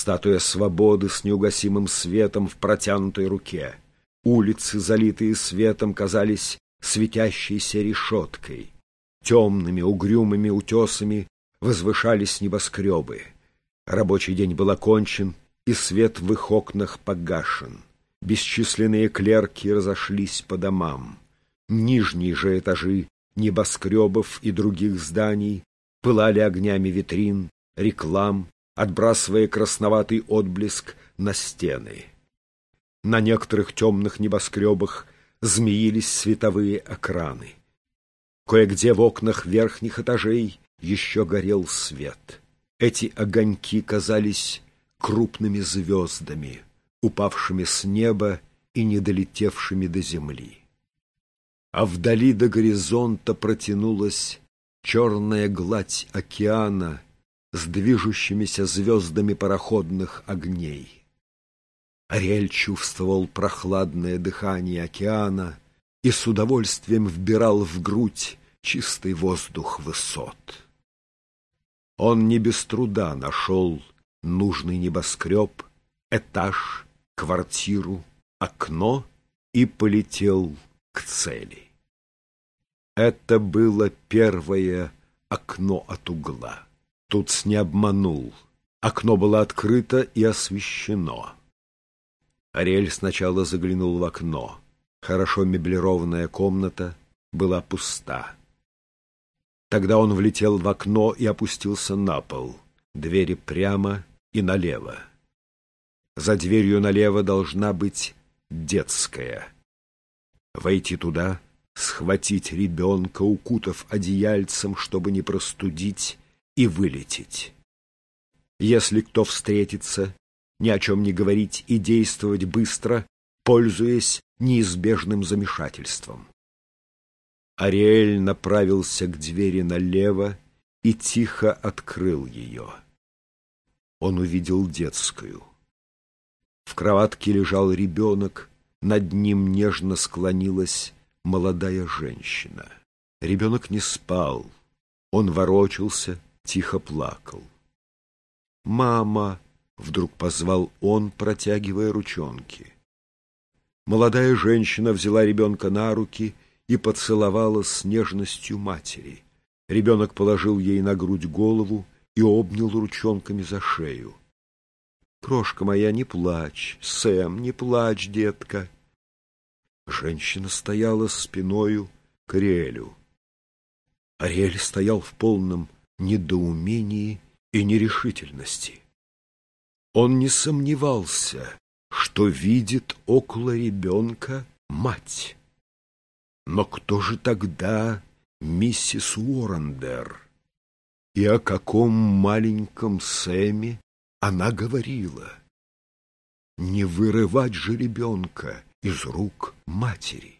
статуя свободы с неугасимым светом в протянутой руке. Улицы, залитые светом, казались светящейся решеткой. Темными, угрюмыми утесами возвышались небоскребы. Рабочий день был окончен, и свет в их окнах погашен. Бесчисленные клерки разошлись по домам. Нижние же этажи небоскребов и других зданий пылали огнями витрин, реклам, отбрасывая красноватый отблеск на стены. На некоторых темных небоскребах змеились световые экраны. Кое-где в окнах верхних этажей еще горел свет. Эти огоньки казались крупными звездами, упавшими с неба и не долетевшими до земли. А вдали до горизонта протянулась черная гладь океана с движущимися звездами пароходных огней. Ариэль чувствовал прохладное дыхание океана и с удовольствием вбирал в грудь чистый воздух высот. Он не без труда нашел нужный небоскреб, этаж, квартиру, окно и полетел к цели. Это было первое окно от угла. Тут не обманул. Окно было открыто и освещено. Ариэль сначала заглянул в окно. Хорошо меблированная комната была пуста. Тогда он влетел в окно и опустился на пол. Двери прямо и налево. За дверью налево должна быть детская. Войти туда, схватить ребенка, укутав одеяльцем, чтобы не простудить, и вылететь. Если кто встретится, ни о чем не говорить и действовать быстро, пользуясь неизбежным замешательством. Ариэль направился к двери налево и тихо открыл ее. Он увидел детскую. В кроватке лежал ребенок, над ним нежно склонилась молодая женщина. Ребенок не спал, он ворочался, тихо плакал. «Мама!» — вдруг позвал он, протягивая ручонки. Молодая женщина взяла ребенка на руки и поцеловала с нежностью матери. Ребенок положил ей на грудь голову и обнял ручонками за шею. «Крошка моя, не плачь, Сэм, не плачь, детка!» Женщина стояла спиною к Ариэлю. Ариэль стоял в полном недоумении и нерешительности. Он не сомневался, что видит около ребенка мать. Но кто же тогда миссис Уоррендер? И о каком маленьком Сэме она говорила? Не вырывать же ребенка из рук матери.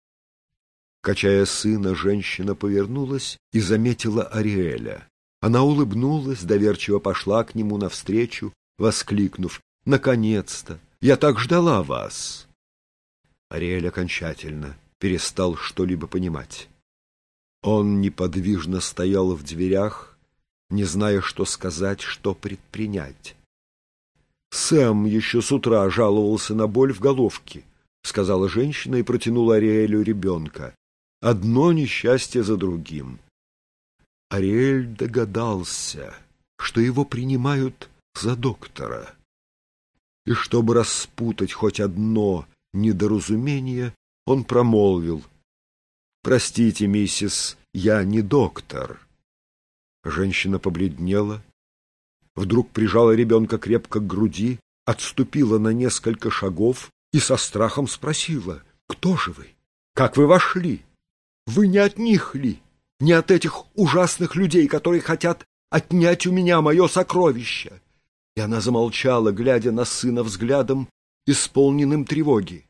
Качая сына, женщина повернулась и заметила Ариэля. Она улыбнулась, доверчиво пошла к нему навстречу, воскликнув: «Наконец-то! Я так ждала вас!» Ариэль окончательно перестал что-либо понимать. Он неподвижно стоял в дверях, не зная, что сказать, что предпринять. «Сэм еще с утра жаловался на боль в головке», — сказала женщина и протянула Ариэлю ребенка. Одно несчастье за другим. Ариэль догадался, что его принимают за доктора. И чтобы распутать хоть одно недоразумение, он промолвил: «Простите, миссис, я не доктор». Женщина побледнела, вдруг прижала ребенка крепко к груди, отступила на несколько шагов и со страхом спросила: «Кто же вы? Как вы вошли? Вы не от них ли? Не от этих ужасных людей, которые хотят отнять у меня мое сокровище?» И она замолчала, глядя на сына взглядом, исполненным тревоги.